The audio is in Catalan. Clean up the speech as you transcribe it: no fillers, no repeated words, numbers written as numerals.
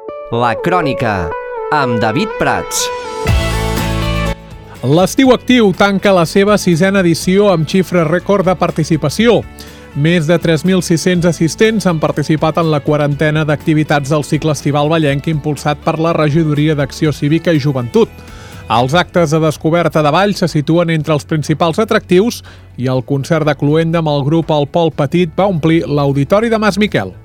La Crònica, amb David Prats. L'Estiu Actiu tanca la seva 6ª edició amb xifra rècord de participació. Més de 3.600 assistents han participat en la quarantena d'activitats del cicle estival vallenc impulsat per la Regidoria d'Acció Cívica i Joventut. Els actes de descoberta de ball se situen entre els principals atractius i el concert de cloenda amb el grup El Pol Petit va omplir l'auditori de Mas Miquel.